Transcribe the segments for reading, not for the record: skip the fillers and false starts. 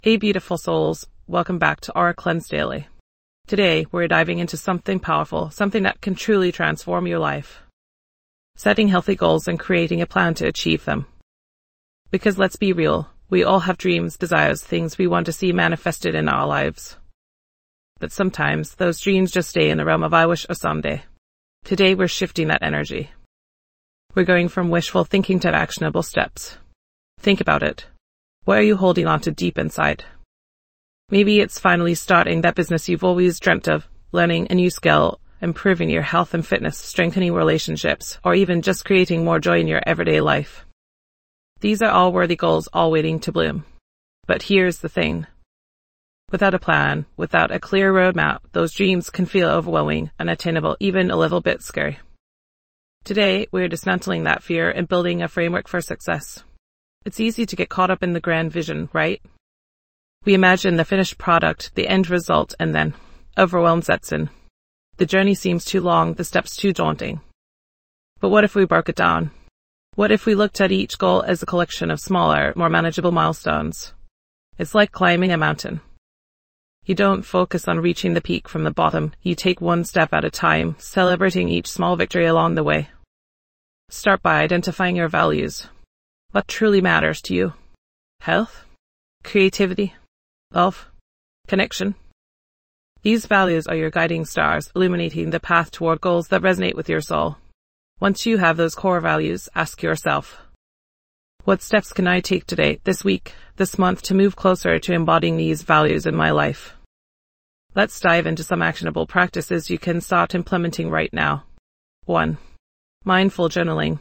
Hey beautiful souls, welcome back to Aura Cleanse Daily. Today, we're diving into something powerful, something that can truly transform your life. Setting healthy goals and creating a plan to achieve them. Because let's be real, we all have dreams, desires, things we want to see manifested in our lives. But sometimes, those dreams just stay in the realm of I wish or someday. Today, we're shifting that energy. We're going from wishful thinking to actionable steps. Think about it. What are you holding on to deep inside? Maybe it's finally starting that business you've always dreamt of, learning a new skill, improving your health and fitness, strengthening relationships, or even just creating more joy in your everyday life. These are all worthy goals, all waiting to bloom. But here's the thing. Without a plan, without a clear roadmap, those dreams can feel overwhelming, unattainable, even a little bit scary. Today, we're dismantling that fear and building a framework for success. It's easy to get caught up in the grand vision, right? We imagine the finished product, the end result, and then overwhelm sets in. The journey seems too long, the steps too daunting. But what if we broke it down? What if we looked at each goal as a collection of smaller, more manageable milestones? It's like climbing a mountain. You don't focus on reaching the peak from the bottom, you take one step at a time, celebrating each small victory along the way. Start by identifying your values. What truly matters to you? Health? Creativity? Love? Connection? These values are your guiding stars, illuminating the path toward goals that resonate with your soul. Once you have those core values, ask yourself, what steps can I take today, this week, this month to move closer to embodying these values in my life? Let's dive into some actionable practices you can start implementing right now. 1. Mindful journaling.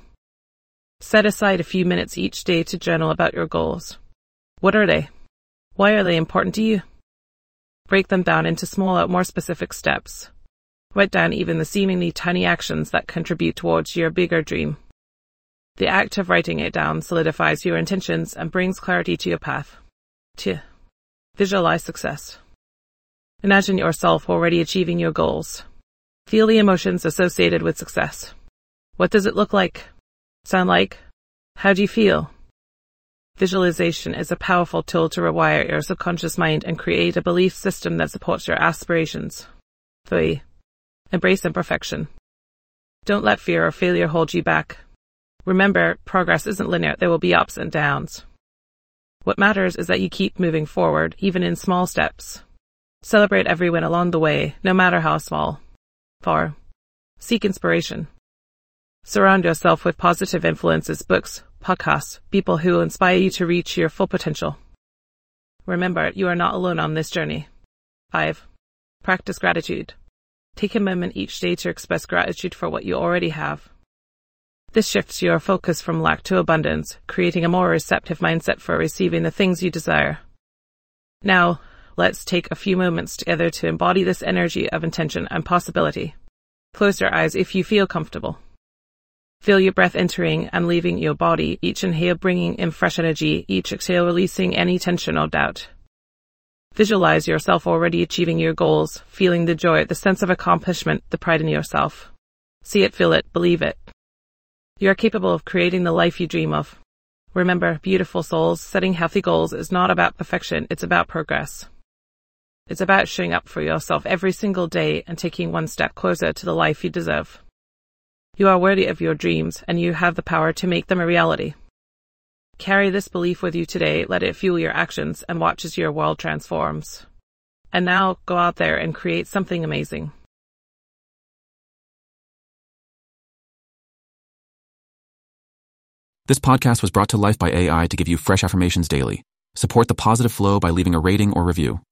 Set aside a few minutes each day to journal about your goals. What are they? Why are they important to you? Break them down into smaller, more specific steps. Write down even the seemingly tiny actions that contribute towards your bigger dream. The act of writing it down solidifies your intentions and brings clarity to your path. 2. Visualize success. Imagine yourself already achieving your goals. Feel the emotions associated with success. What does it look like? Sound like? How do you feel? Visualization is a powerful tool to rewire your subconscious mind and create a belief system that supports your aspirations. 3. Embrace imperfection. Don't let fear or failure hold you back. Remember, progress isn't linear, there will be ups and downs. What matters is that you keep moving forward, even in small steps. Celebrate every win along the way, no matter how small. 4. Seek inspiration. Surround yourself with positive influences, books, podcasts, people who will inspire you to reach your full potential. Remember, you are not alone on this journey. 5. Practice gratitude. Take a moment each day to express gratitude for what you already have. This shifts your focus from lack to abundance, creating a more receptive mindset for receiving the things you desire. Now, let's take a few moments together to embody this energy of intention and possibility. Close your eyes if you feel comfortable. Feel your breath entering and leaving your body, each inhale bringing in fresh energy, each exhale releasing any tension or doubt. Visualize yourself already achieving your goals, feeling the joy, the sense of accomplishment, the pride in yourself. See it, feel it, believe it. You are capable of creating the life you dream of. Remember, beautiful souls, setting healthy goals is not about perfection, it's about progress. It's about showing up for yourself every single day and taking one step closer to the life you deserve. You are worthy of your dreams, and you have the power to make them a reality. Carry this belief with you today, let it fuel your actions, and watch as your world transforms. And now, go out there and create something amazing. This podcast was brought to life by AI to give you fresh affirmations daily. Support the positive flow by leaving a rating or review.